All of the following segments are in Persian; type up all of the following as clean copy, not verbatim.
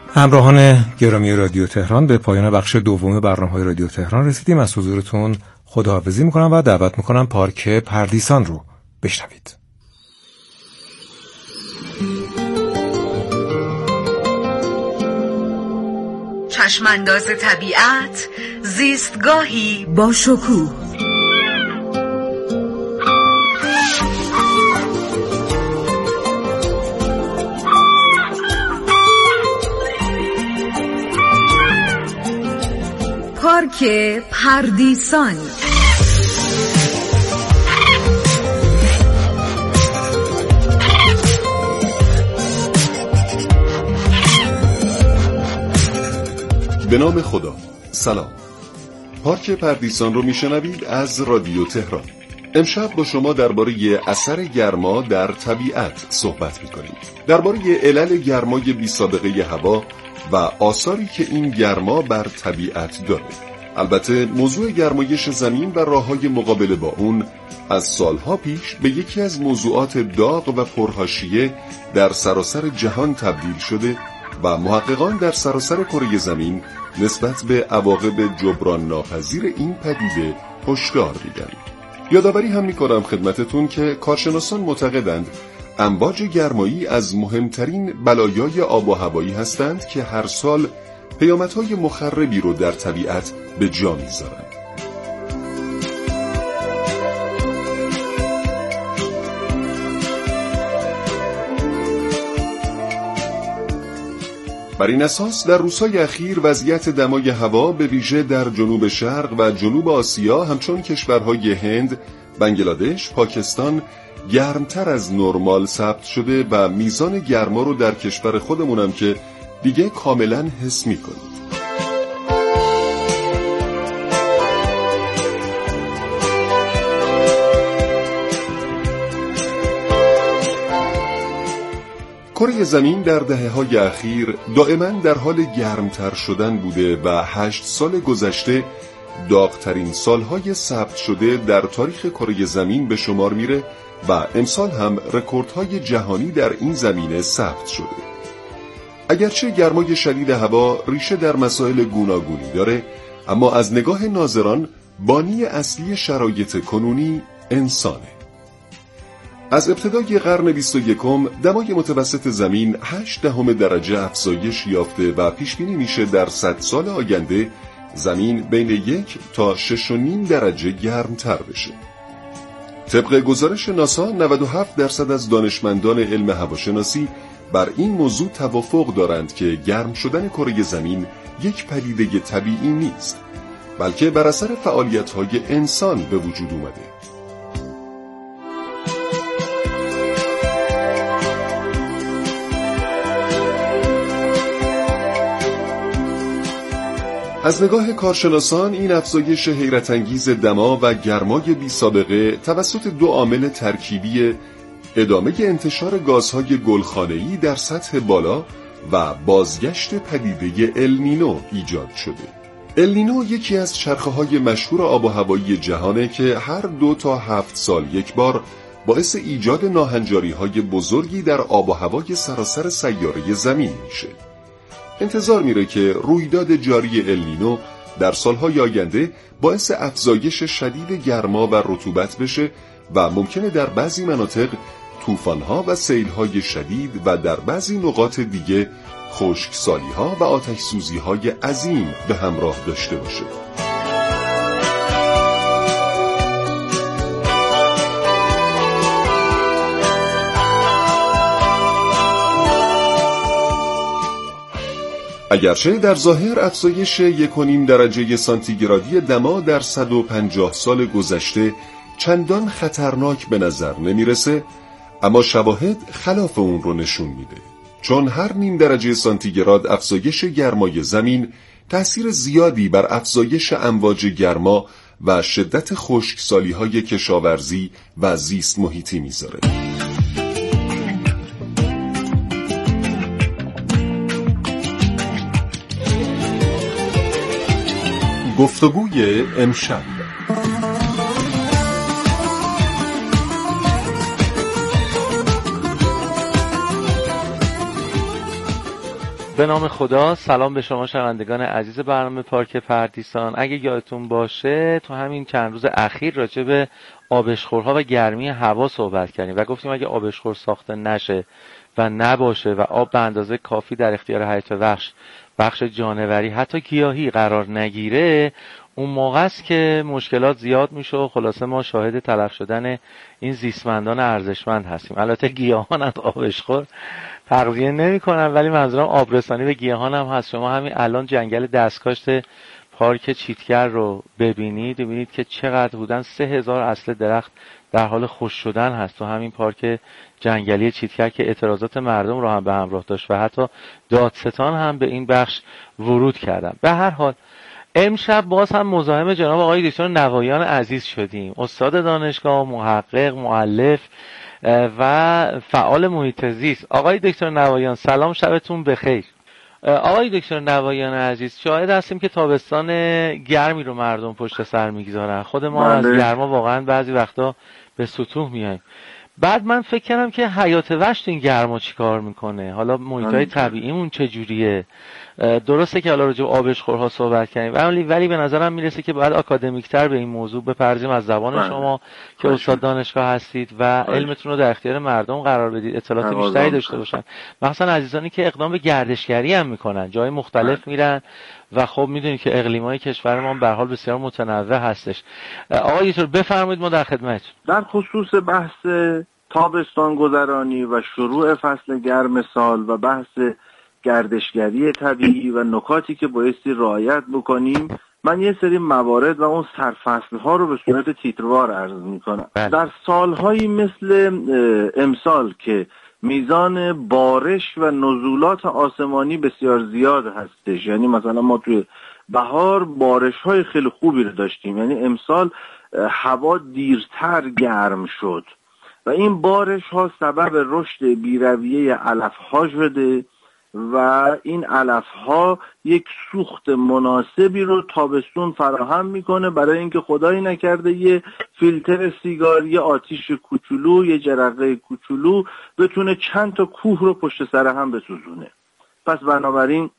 همراهان گرامی رادیو تهران، به پایان بخش دوم برنامه‌های رادیو تهران رسیدیم. از حضورتون خداحافظی میکنم و دعوت میکنم پارک پردیسان رو بشنوید. چشمانداز طبیعت، زیستگاهی با شکوه. پارک پردیسان. به نام خدا. سلام. پارک پردیسان رو میشنوید از رادیو تهران. امشب با شما درباره اثر گرما در طبیعت صحبت میکنیم. درباره علل گرمای بی سابقه هوا و آثاری که این گرما بر طبیعت داره. البته موضوع گرمایش زمین و راههای مقابله با اون از سالها پیش به یکی از موضوعات داغ و پرحاشیه در سراسر جهان تبدیل شده و محققان در سراسر کره زمین نسبت به عواقب جبران ناپذیر این پدیده هشدار میدن. یادآوری هم میکنم خدمتتون که کارشناسان معتقدند امواج گرمایی از مهمترین بلایای آب و هوایی هستند که هر سال پیامدهای مخربی رو در طبیعت به جا میذارند. بر این اساس در روزهای اخیر وضعیت دمای هوا به ویژه در جنوب شرق و جنوب آسیا همچون کشورهای هند، بنگلادش، پاکستان گرمتر از نرمال ثبت شده و میزان گرما رو در کشور خودمونم که دیگه کاملا حس می‌کنید. کره زمین در دهه‌های اخیر دائما در حال گرمتر شدن بوده و 8 سال گذشته داغ‌ترین سالهای ثبت شده در تاریخ کره زمین به شمار میره و امسال هم رکوردهای جهانی در این زمینه ثبت شده. اگرچه گرمای شدید هوا ریشه در مسائل گوناگونی داره، اما از نگاه ناظران بانی اصلی شرایط کنونی انسانه. از ابتدای قرن 21 دمای متوسط زمین 0.8 درجه افزایش یافته و پیشبینی میشه در 100 سال آینده زمین بین 1 تا 6.5 درجه گرمتر بشه. طبق گزارش ناسا 97% از دانشمندان علم هواشناسی بر این موضوع توافق دارند که گرم شدن کره زمین یک پدیده طبیعی نیست، بلکه بر اثر فعالیت‌های انسان به وجود اومده. از نگاه کارشناسان این افزایش حیرت انگیز دما و گرمای بی سابقه توسط 2 عامل ترکیبی ادامه انتشار گازهای گلخانه‌ای در سطح بالا و بازگشت پدیده النینو ایجاد شده. النینو یکی از چرخه‌های مشهور آب و هوایی جهانه که هر 2 تا 7 سال یک بار باعث ایجاد ناهنجاری‌های بزرگی در آب و هوای سراسر سیاره زمین میشه. انتظار میره که رویداد جاری النینو در سالهای آینده باعث افزایش شدید گرما و رطوبت بشه و ممکنه در بعضی مناطق طوفان‌ها و سیل‌های شدید و در بعضی نقاط دیگه خشکسالی‌ها و آتش‌سوزی‌های عظیم به همراه داشته باشه. اگرچه در ظاهر افزایش 1.5 درجه سانتیگرادی دما در 150 سال گذشته چندان خطرناک به نظر نمیرسه، اما شواهد خلاف اون رو نشون میده. چون هر نیم درجه سانتیگراد افزایش گرمای زمین تأثیر زیادی بر افزایش امواج گرما و شدت خشکسالی‌های کشاورزی و زیست محیطی میذاره. گفتگوی امشب. به نام خدا. سلام به شما شنوندگان عزیز برنامه پارک پردیسان. اگه یادتون باشه تو همین چند روز اخیر راجع به آبشخورها و گرمی هوا صحبت کردیم و گفتیم اگه آبشخور ساخته نشه و نباشه و آب به اندازه کافی در اختیار حیات وحش، بخش جانوری، حتی گیاهی قرار نگیره، اون موقع است که مشکلات زیاد میشه و خلاصه ما شاهد تلف شدن این زیستمندان ارزشمند هستیم. البته گیاهان از آبشخور تغذیه نمی‌کنن، ولی منظورم آبرسانی به گیاهان هم هست. شما همین الان جنگل دستکاشت پارک چیتگر رو ببینید که چقدر بودن 3000 اصل درخت در حال خشک شدن هست تو همین پارک جنگلی چیتگر که اعتراضات مردم رو هم به همراه داشت و حتی دادستان هم به این بخش ورود کردن. به هر حال امشب باز هم مزاحم جناب آقای دکتر نوایان عزیز شدیم، استاد دانشگاه، محقق، مؤلف و فعال محیط زیست. آقای دکتر نوایان سلام، شبتون بخیر. آقای دکتر نوایان عزیز، شاهد هستیم که تابستان گرمی رو مردم پشت سر میگذارن. خود ما از گرما واقعا بعضی وقتا به سطوح میایم. بعد من فکر کردم که حیات وحش این گرما چی کار میکنه، حالا محیطای طبیعیمون چجوریه. درسته که حالا راجع به آبشخورها صحبت کردیم، ولی به نظرم میرسه که باید آکادمیک‌تر به این موضوع بپردازیم از زبان شما که استاد دانشگاه هستید و علمتون رو در اختیار مردم قرار بدید، اطلاعات بیشتری داشته باشن. مثلا عزیزانی که اقدام به گردشگری هم میکنن، جای مختلف میرن و خب میدونید که اقلیم‌های کشور ما به هر حال بسیار متنوع هستش. آقای دکتر بفرمایید، ما در خدمتتون. در خصوص بحث تابستان گذرانی و شروع فصل گرم سال و بحث گردشگری طبیعی و نکاتی که بایستی رعایت بکنیم، من یه سری موارد و اون سرفصل‌ها رو به صورت تیتروار عرض می‌کنم. در سال‌هایی مثل امسال که میزان بارش و نزولات آسمانی بسیار زیاد هستش، یعنی مثلا ما توی بهار بارش‌های خیلی خوبی رو داشتیم، یعنی امسال هوا دیرتر گرم شد و این بارش‌ها سبب رشد بی‌رویه علف‌ها شده و این علف‌ها یک سوخت مناسبی رو تابستون فراهم میکنه برای اینکه خدایی نکرده یه فیلتر سیگار، یه آتیش کوچولو، یه جرقه کوچولو بتونه چند تا کوه رو پشت سر هم بسوزونه. پس بنابراین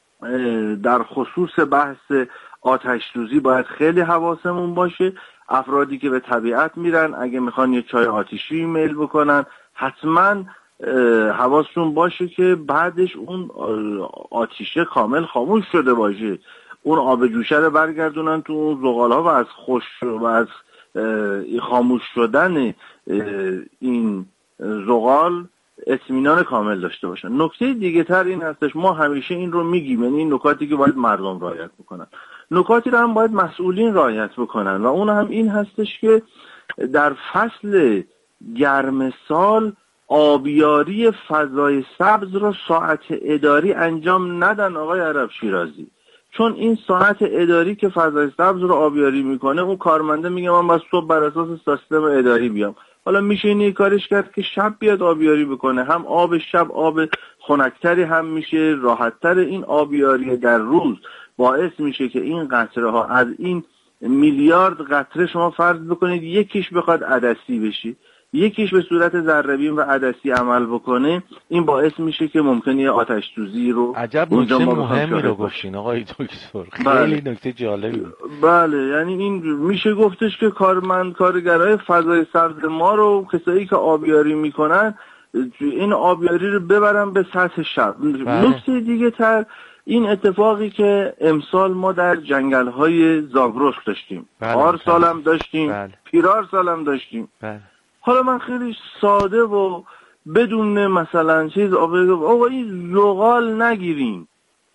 در خصوص بحث آتش سوزی باید خیلی حواسمون باشه. افرادی که به طبیعت میرن اگه میخوان یه چای آتیشی میل بکنن، حتما حواسشون باشه که بعدش اون آتیشه کامل خاموش شده باشه، اون آب جوشه رو برگردونن تو اون زغال‌ها و از خشک و از خاموش شدن این زغال اطمینان کامل داشته باشن. نکته دیگه تر این هستش، ما همیشه این رو میگیم، یعنی این نکاتی که باید مردم رعایت بکنن، نکاتی رو هم باید مسئولین رعایت بکنن و اون هم این هستش که در فصل گرم سال آبیاری فضای سبز رو ساعت اداری انجام ندن آقای عرب شیرازی، چون این ساعت اداری که فضای سبز رو آبیاری میکنه، اون کارمنده میگه من باید صبح بر اساس سیستم اداری بیام. حالا میشه این کارش کرد که شب بیاد آبیاری بکنه، هم آب شب آب خنکتری هم میشه، راحتتر. این آبیاری در روز باعث میشه که این قطره ها از این میلیارد قطره شما فرض بکنید یکیش بخواد عدسی بشه، یکیش به صورت ذره‌بین و عدسی عمل بکنه، این باعث میشه که ممکنه آتش سوزی رو عجب نکته مهمی رو گفتین آقای دکتر، خیلی نکته جالبی بود. بله، یعنی این میشه گفتش که کارگرای فضای سبز ما رو، کسایی که آبیاری میکنن، این آبیاری رو ببرن به سطح شب. نکته دیگه تر این اتفاقی که امسال ما در جنگل‌های زاگرس داشتیم، پارسال هم داشتیم، پیرار سال هم داشتیم. حالا من خیلی ساده و بدون مثلا چیز آقا این زغال نگیریم،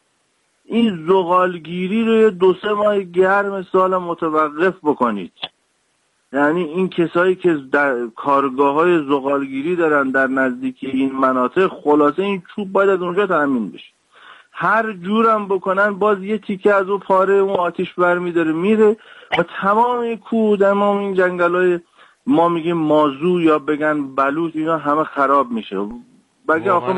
این زغالگیری رو 2-3 ماه گرم سال متوقف بکنید. یعنی این کسایی که در کارگاه‌های زغالگیری دارن در نزدیکی این مناطق، خلاصه این چوب باید از اونجا تامین بشه. هر جورم بکنن باز یه تیکه از اون پاره اون آتیش برمی‌داره میره و تمام کوه، تمام این جنگل‌های ما میگیم مازو یا بگن بلوط، اینا همه خراب میشه. بگه آخه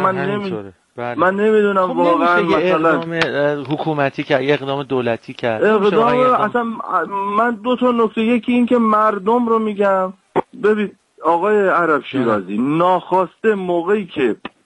من نمیدونم خب واقعا مثلا اقدام حکومتی کرد، اقدام دولتی کرد، اقدام اصلا من 2 تا نکته، یکی این که مردم رو میگم، ببین آقای عرب شیرازی، ناخواسته موقعی که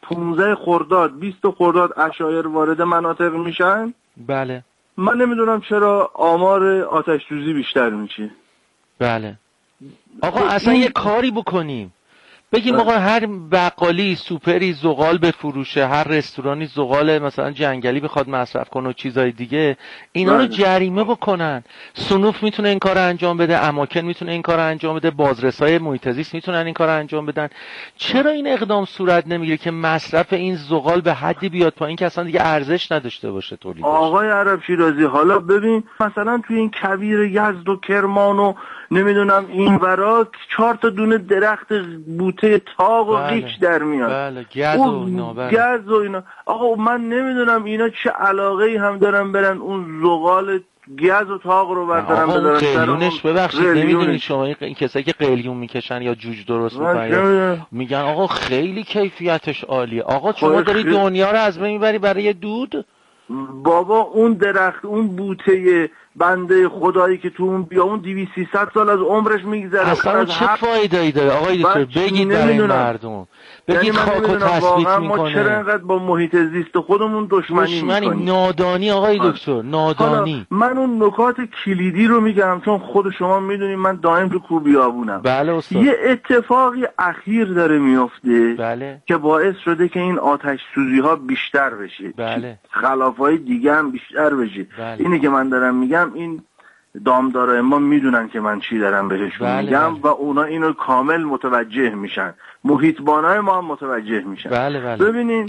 15 خرداد 20 خرداد عشایر وارد مناطق میشن، بله من نمیدونم چرا آمار آتش سوزی بیشتر میشه. بله آقا اصلا یه کاری بکنیم، بگیم آقا هر بقالی سوپری زغال بفروشه، هر رستورانی زغال مثلا جنگلی بخواد مصرف کنه و چیزای دیگه، اینا رو جریمه بکنن. صنوف میتونه این کار انجام بده، اماکن میتونه این کار انجام بده، بازرسای محیط زیست میتونن این کار انجام بدن. چرا این اقدام صورت نمیگیره که مصرف این زغال به حدی بیاد پایین که اصلا دیگه ارزش نداشته باشه تولیدش؟ آقای عرب شیرازی حالا ببین مثلا توی این کویر یزد و کرمان و نمیدونم این ورا 4 تا دونه درخت بوته تاق و قیچ در میاد. بله گز و اینا. بله. گز و اینا. آقا من نمیدونم اینا چه علاقه‌ای هم دارن برن اون زغال گز و تاق رو بردارن بذارن قلیونش. ببخشید نمیدونید شما این کسایی که قلیون میکشن یا جوج درست میکنن میگن آقا خیلی کیفیتش عالیه. آقا شما داری دنیا رو از بین میبری برای دود؟ بابا اون درخت اون بوته بنده خدایی که تو اون بیامون 200-300 سال از عمرش میگذره. اصلا چه فایده‌ای داره آقای دکتر؟ بگید برای مردم، بگید خاک و تثبیت میکنه. ما چرا انقدر با محیط زیست خودمون دشمنی میکنیم؟ نادانی آقای دکتر، نادانی. من اون نکات کلیدی رو میگم چون خود شما میدونید من دائم تو کوه بیابونم. بله استاد. یه اتفاقی اخیر داره میفته بله. که باعث شده که این آتش سوزی ها بیشتر بشه. بله. خلافای دیگه هم بیشتر بشه. بله. اینی که من دارم میگم این دامدارای ما میدونن که من چی دارم بهشون میگم. و اونا اینو کامل متوجه میشن، محیطبانای ما هم متوجه میشن. بله. ببینین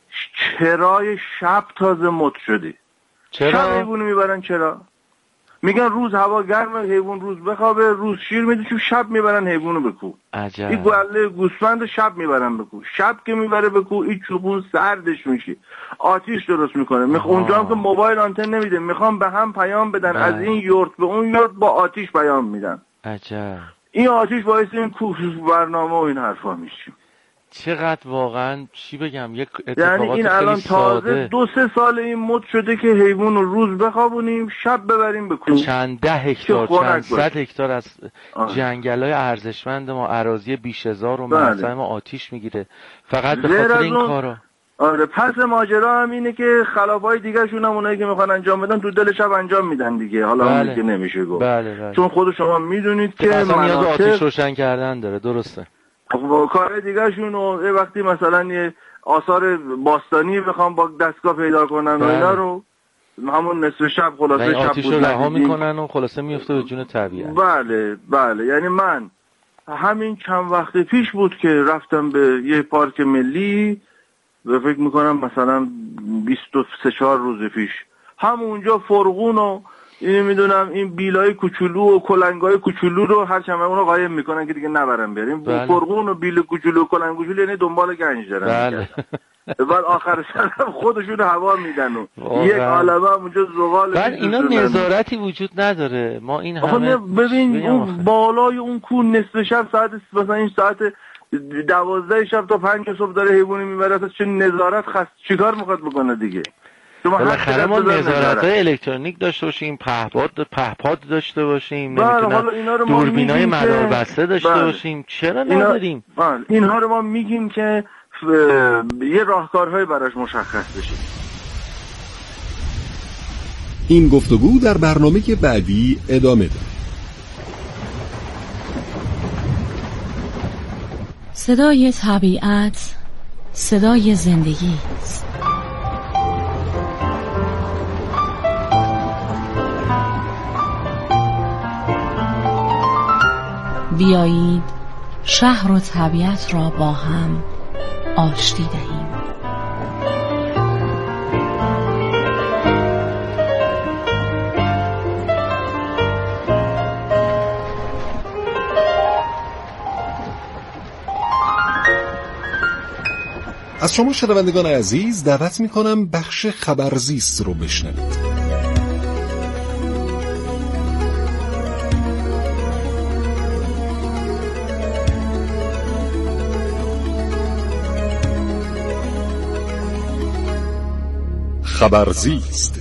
چرای شب تازه مد شده. چرا؟ شب حیوانو میبرن چرا؟ میگن روز هوا گرمه حیوان روز بخوابه، روز شیر میده، چون شب میبرن حیوانو بکو. عجب. این گله گوسفند شب میبرن بکو. شب که میبره بکو این چوبون سردش میشه، آتیش درست میکنه. اونجا هم که موبایل آنتن نمیده، میخوام به هم پیام بدن. از این یورت به اون یورت با آتیش پیام میدن. عجب. این آتیش باعث این کوه برنامه و این حرفا میشه. چقدر واقعا چی بگم، یک اتفاقات یعنی این الان تازه 2-3 سال این مد شده که حیوان رو روز بخوابونیم شب ببریم بکنیم. چند ده هکتار چند صد هکتار از جنگل‌های ارزشمند ما، اراضی بیش هزار و مرزهای ما آتیش میگیره فقط به خاطر این کارا. آره پس ماجرا هم اینه که خلافای دیگه شون هم اونایی که میخوان انجام بدن تو دل شب انجام میدن دیگه. حالا بله. اون که نمیشه گفت. بله. چون خود شما میدونید که مناطق آتیش روشن کردن داره. درسته. کار دیگه شون و وقتی مثلا یه آثار باستانی بخوام با دستگاه پیدا کنن و اینا رو همون نصف شب خلاصه شب آتیش رو رها میکنن و خلاصه میفته به جون طبیعت. بله. یعنی من همین چند وقت پیش بود که رفتم به یه پارک ملی و فکر میکنم مثلا 23-4 روز پیش همونجا فرغون و این میدونم این بیلای کوچولو و کلنگای کوچولو رو هر چند اونو قایم میکنن که دیگه نبرن بریم. بله. فرغون و بیل کوچولو و کلنگ کوچولو یعنی دنبال گنج دارن. بله. بعد آخر سر خودشون هوا میدن و یک عالمه اونجا زغال. بعد اینا نظارتی وجود نداره. ما این همه ببین اون بالای اون کوه نصف شب ساعت مثلا این ساعت 12 شب تا 5 صبح داره حیوانی میبره. تا چه نظارت چیکار میخواد بکنه دیگه؟ بالاخره ما نظارت‌های الکترونیک داشته باشیم، پهپاد داشته باشیم، نمیدونم دوربینای مداربسته داشته باشیم. چرا نداریم؟ اینها رو ما میگیم که یه راهکارهای براش مشخص بشه. این گفتگو در برنامه بعدی ادامه داره. صدای طبیعت، صدای زندگی است. بیایید شهر و طبیعت را با هم آشتی دهیم. از شما شنوندگان عزیز دعوت میکنم بخش خبرزیست رو بشنوید. خبرزیست.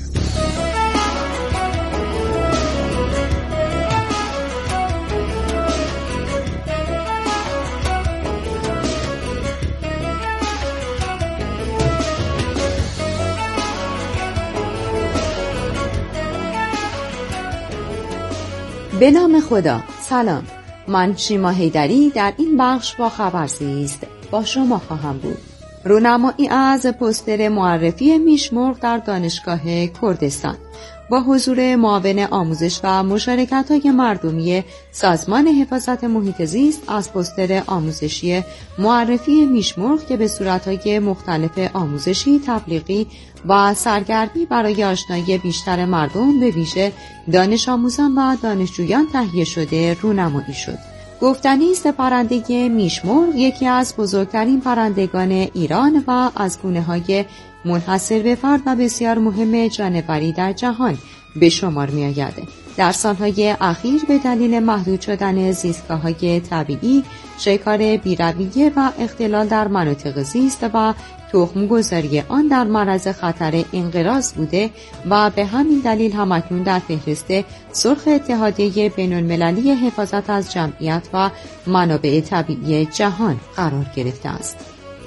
به نام خدا. سلام، من شیما حیدری در این بخش با خبرزیست با شما خواهم بود. رونمایی از پوستر معرفی میشمرغ در دانشگاه کردستان با حضور معاون آموزش و مشارکت‌های مردمی سازمان حفاظت محیط زیست از پوستر آموزشی معرفی میشمرغ که به صورت‌های مختلف آموزشی، تبلیغی و سرگرمی برای آشنایی بیشتر مردم به ویژه دانش آموزان و دانشجویان تهیه شده رونمایی شد. گفتنی است پرنده میشمرغ یکی از بزرگترین پرندگان ایران و از گونه‌های منحصر به فرد و بسیار مهم جانوری در جهان به شمار می آید. در سالهای اخیر به دلیل محدود شدن زیستگاه‌های طبیعی، شکار بی‌رویه و اختلال در مناطق زیست و تخم‌گذاری آن در معرض خطر انقراض بوده و به همین دلیل همکنون در فهرست سرخ اتحادیه بین‌المللی حفاظت از جمعیت و منابع طبیعی جهان قرار گرفته است.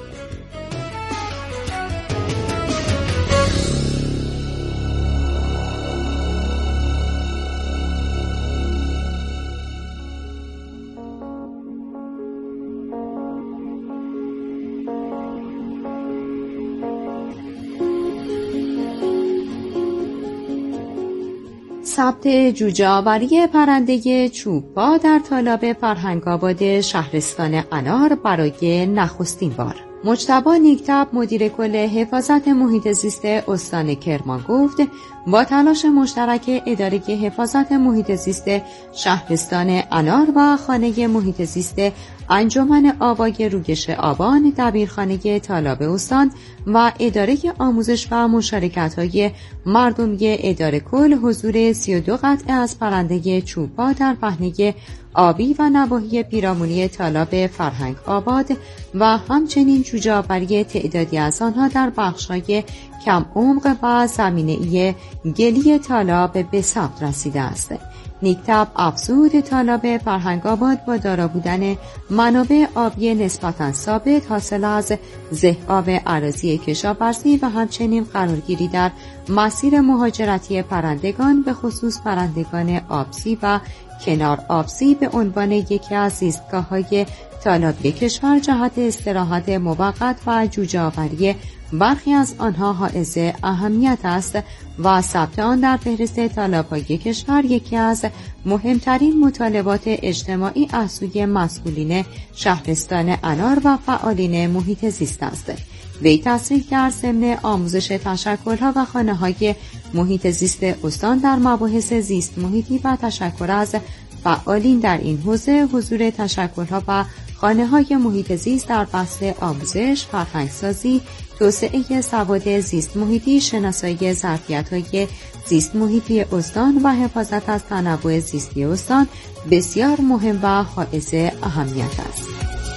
ثبت جوجه آوری پرنده چوب‌پا در تالاب فرهنگ‌آباد شهرستان انار برای نخستین بار. مجتبی نیکتب مدیر کل حفاظت محیط زیست استان کرمان گفت با تلاش مشترک اداره حفاظت محیط زیست شهرستان انار و خانه محیط زیست انجمن آبای روگش آبان، دبیرخانه تالاب استان و اداره آموزش و مشارکت‌های مردمی اداره کل حضور 32 قطعه از پرنده چوب‌پا در پهنه آبی و نواحی پیرامونی تالاب فرهنگ آباد و همچنین جوجه آوری تعدادی از آنها در بخش‌های کم عمق و زمینه‌ای گلی تالاب به ثبت رسیده است. نیکتب افزود تالاب فرهنگ آباد با دارا بودن منابع آبی نسبتاً ثابت حاصل از ذه‌آب اراضی کشاورزی و همچنین قرارگیری در مسیر مهاجرتی پرندگان به خصوص پرندگان آبزی و کنار آبزی به عنوان یکی از زیستگاه‌های تالابی کشور جهت استراحت موقت و جوجه آوری برخی از آنها حائز اهمیت است و ثبت آن در فهرست تالاب‌های کشور یکی از مهمترین مطالبات اجتماعی از سوی مسئولین شهرستان انار و فعالین محیط زیست است. وی تصریح کرد ضمن آموزش تشکل‌ها و خانه‌های محیط زیست استان در مباحث زیست محیطی و تشکر از فعالین در این حوزه حضور تشکل‌ها و خانه‌های محیط زیست در فصل آموزش، فرهنگسازی، توسعه سواد زیست محیطی، شناسایی ظرفیت‌های زیست محیطی استان و حفاظت از تنوع زیستی استان بسیار مهم و حائز اهمیت است.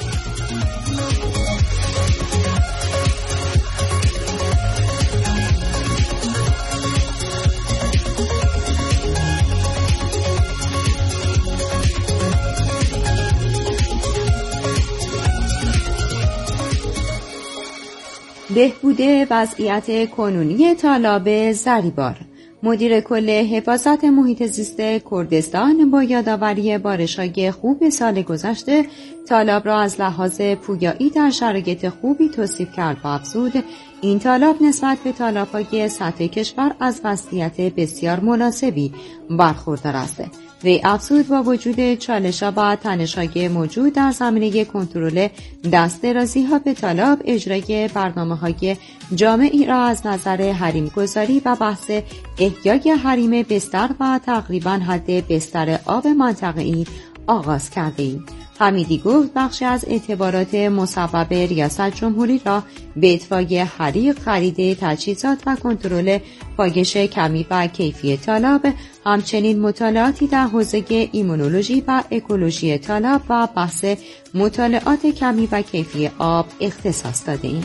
بهبود وضعیت کنونی تالاب زریبار. مدیر کل حفاظت محیط زیست کردستان با یادآوری بارش‌های خوب سال گذشته تالاب را از لحاظ پویایی در شرایط خوبی توصیف کرد و افزود این تالاب نسبت به تالاب‌های سطح کشور از وضعیت بسیار مناسبی برخوردار است. وی افزود با وجود چالش‌ها و تنش‌های موجود در زمینه کنترل دست درازی‌ها به تالاب، اجرای برنامه‌های جامعی را از نظر حریم گذاری و بحث احیای حریم بستر و تقریباً حد بستر آب منطقه‌ای آغاز کرده‌ایم. حمیدی گفت بخشی از اعتبارات مسبب ریاست جمهوری را به اطفای حریق، خرید تجهیزات و کنترل پایش کمی و کیفی تالاب، همچنین مطالعاتی در حوزه ایمونولوژی و اکولوژی تالاب و بحث مطالعات کمی و کیفی آب اختصاص داده‌ایم.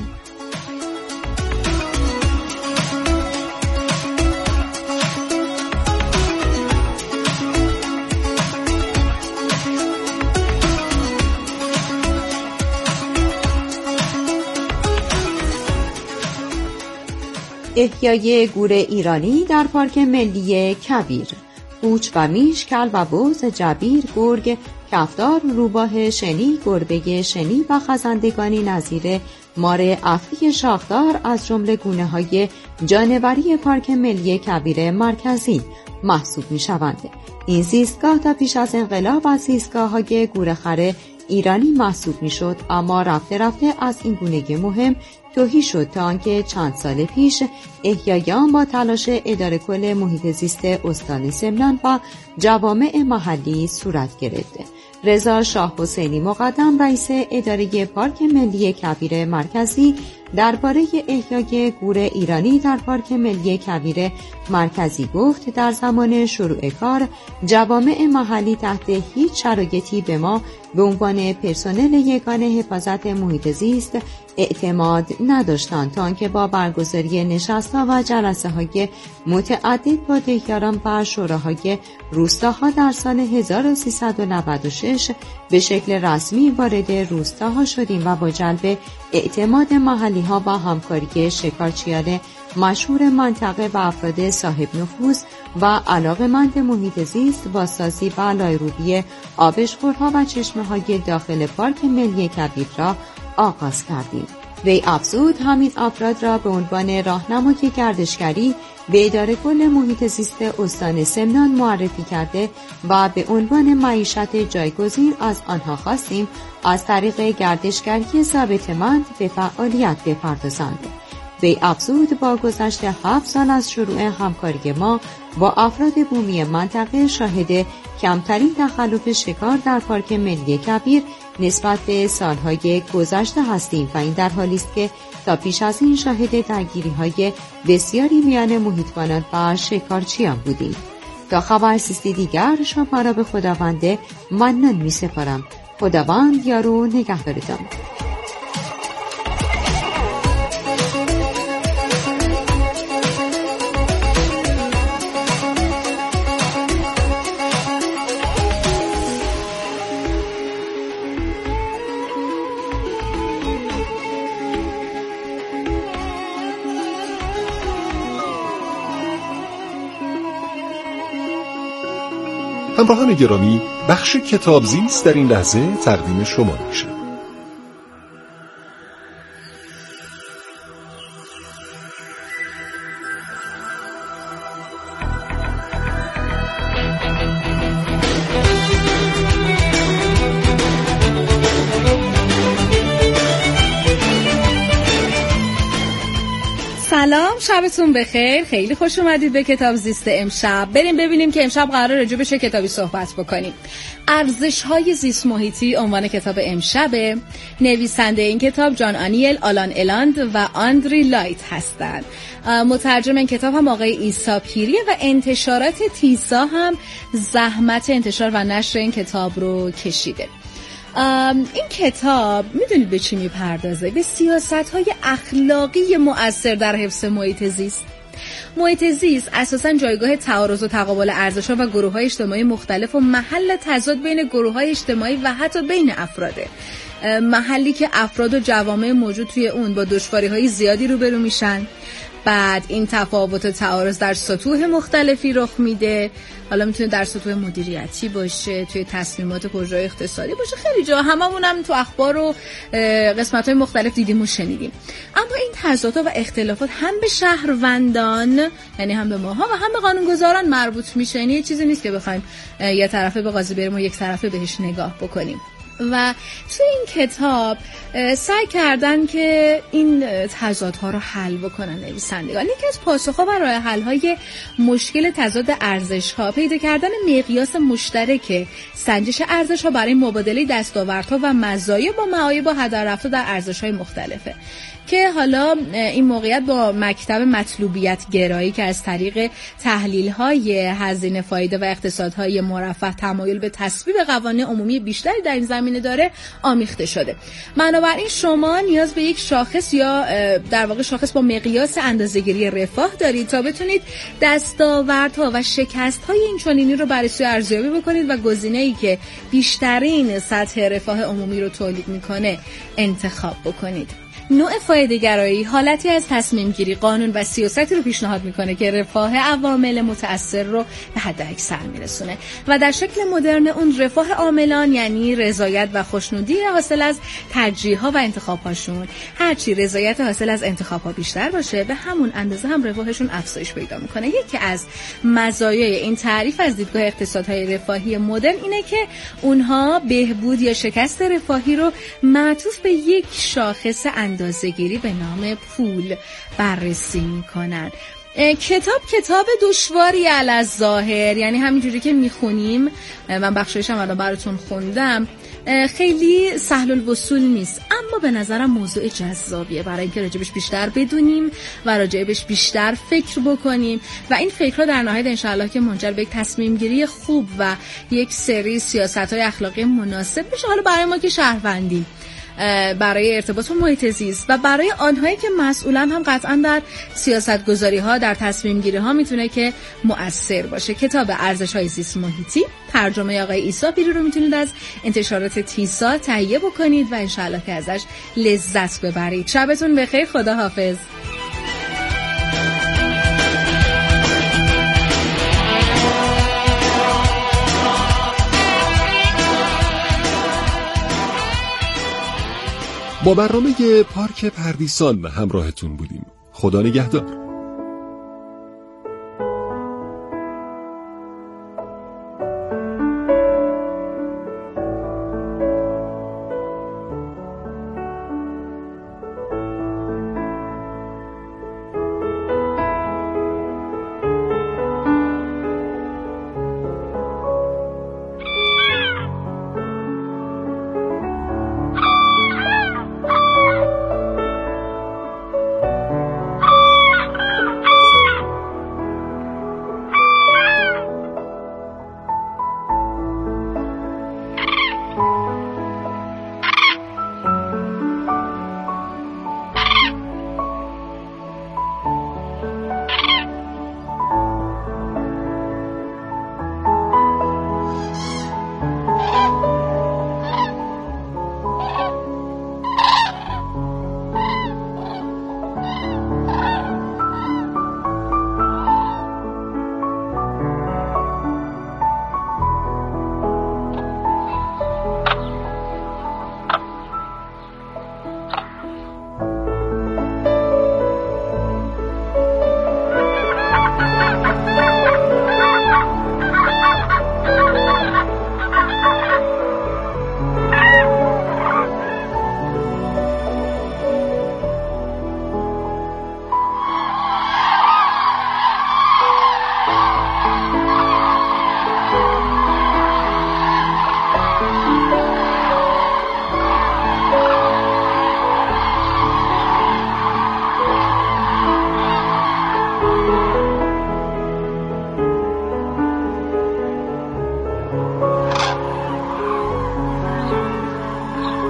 احیای گور ایرانی در پارک ملی کویر. قوچ و میش، کل و بز، جبیر، گرگ، کفتار، روباه شنی، گربه شنی و خزندگانی نظیر مار افعی شاخدار از جمله گونه‌های جانوری پارک ملی کبیر مرکزی محسوب می‌شوند. این زیستگاه تا پیش از انقلاب از زیستگاه‌های گورخر ایرانی محسوب می‌شد، اما رفته رفته از این گونه مهم تهی شد تا آنکه چند سال پیش احیای آن با تلاش اداره کل محیط زیست استان سمنان و جوامع محلی صورت گرفت. رضا شاه حسینی مقدم رئیس اداره پارک ملی کبیر مرکزی درباره احیای گور ایرانی در پارک ملی کبیر مرکزی گفت در زمان شروع کار جوامع محلی تحت هیچ شرایطی به ما به عنوان پرسنل یگانه حفاظت محیط زیست اعتماد نداشتند تا آنکه با برگزاری نشست‌ها و جلسه‌های متعدد با دهیاران و شوراهای روستاها در سال 1396 به شکل رسمی وارد روستاها شدیم و با جلب اعتماد محلی‌ها و همکاری شکارچیان مشهور منطقه و افراد صاحب نفوذ و علاقه‌مند محیط زیست بازسازی و لایروبی آبشخورها و چشمه‌های داخل پارک ملی کبیر را آغاز کردیم. وی افزود همین افراد را به عنوان راهنمای گردشگری به اداره کل محیط زیست استان سمنان معرفی کرده و به عنوان معیشت جایگزین از آنها خواستیم از طریق گردشگری ثابتمند به فعالیت بپردازند. وی افزود با گذشت 7 سال از شروع همکاری ما با افراد بومی منطقه شاهد کمترین تخلف شکار در پارک ملی کبیر نسبت به سالهای گذشته هستیم و این در حالی است که تا پیش از این شاهد درگیری‌های بسیاری میان محیطبانان و شکارچیان بودیم. تا خبرسیزی دیگر شما را به خداوند منان می‌سپارم. خداوند یار و نگهدارتان. همراهان گرامی، بخش کتاب زیست در این لحظه تقدیم شما میشه. سلام، شبتون بخیر. خیلی خوش اومدید به کتاب زیست امشب. بریم ببینیم که امشب قراره راجع به چه کتابی صحبت بکنیم. ارزش‌های زیست محیطی عنوان کتاب امشبه. نویسنده این کتاب جان آنیل، آلان الاند و آندری لایت هستند. مترجم این کتاب هم آقای عیسی پیریه و انتشارات تیسا هم زحمت انتشار و نشر این کتاب رو کشیده. این کتاب میدونید به چی میپردازه؟ به سیاست‌های اخلاقی مؤثر در حفظ محیط زیست. محیط زیست اساساً جایگاه تعارض و تقابل ارزش‌ها و گروه‌های اجتماعی مختلف و محل تضاد بین گروه‌های اجتماعی و حتی بین افراده. محلی که افراد و جوامع موجود توی اون با دشواری‌های زیادی روبرو میشن. بعد این تفاوت و تعارض در سطوح مختلفی رخ میده. حالا میتونه در سطوح مدیریتی باشه، توی تصمیمات پروژه اقتصادی باشه، خیلی جا هممونم تو اخبار و قسمت‌های مختلف دیدیم و شنیدیم. اما این تضادها و اختلافات هم به شهروندان، یعنی هم به ماها و هم به قانونگذاران مربوط میشه. یعنی یه چیزی نیست که بخوایم یه طرفه به قاضی بریم و یک طرفه بهش نگاه بکنیم. و توی این کتاب سعی کردن که این تضادها رو حل بکنن نویسندگان. یکی از پاسخ‌ها و راه حل‌های مشکل تضاد ارزش‌ها پیدا کردن مقیاس مشترک سنجش ارزش‌ها برای مبادله دستاوردها و مزایا با معایب و هدر رفته در ارزش‌های مختلفه که حالا این موقعیت با مکتب مطلوبیت گرایی که از طریق تحلیل‌های هزینه فایده و اقتصادهای مرفه تمایل به تصویب قوانین عمومی بیشتری در این زمینه داره آمیخته شده. بنابراین شما نیاز به یک شاخص یا در واقع شاخص با مقیاس اندازه‌گیری رفاه دارید تا بتونید دستاوردها و شکست‌های این چنینی رو بررسی و ارزیابی بکنید و گزینه‌ای که بیشترین سطح رفاه عمومی رو تولید می‌کنه انتخاب بکنید. نوع فایده گرایی حالتی از تصمیم گیری، قانون و سیاستی رو پیشنهاد میکنه که رفاه عوامل متأثر رو به حد اکثر میرسونه و در شکل مدرن اون رفاه عاملان یعنی رضایت و خوشنودی حاصل از ترجیح‌ها و انتخاب‌هاشون. هرچی رضایت حاصل از انتخاب‌ها بیشتر باشه به همون اندازه هم رفاهشون افزایش پیدا میکنه. یکی از مزایای این تعریف از دیدگاه اقتصادهای رفاهی مدرن اینه که اونها بهبود یا شکست رفاهی رو معطوف به یک شاخص اندازه‌گیری به نام پول بررسی میکنن. کتاب دشواری الظاهر، یعنی همینجوری که میخونیم، من بخشایش هم الان براتون خوندم، خیلی سهل الوصول نیست، اما به نظرم موضوع جذابیه برای اینکه راجبش بیشتر بدونیم و راجبش بیشتر فکر بکنیم و این فکرها در نهایت انشاءالله که منجر به یک تصمیم گیری خوب و یک سری سیاست‌های اخلاقی مناسب بشه، حالا برای ما که شهروندیم، برای ارتباط با محیط زیست و برای آنهایی که مسئولن هم قطعا در سیاست گذاری ها، در تصمیم گیری ها میتونه که مؤثر باشه. کتاب ارزش های زیست محیطی ترجمه آقای عیسی پیری رو میتونید از انتشارات تیسا تهیه بکنید و انشاءالله که ازش لذت ببرید. شبتون بخیر، خدا حافظ. با برنامه پارک پردیسان همراهتون بودیم. خدا نگهدار.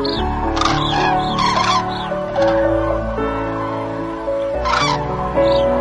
you.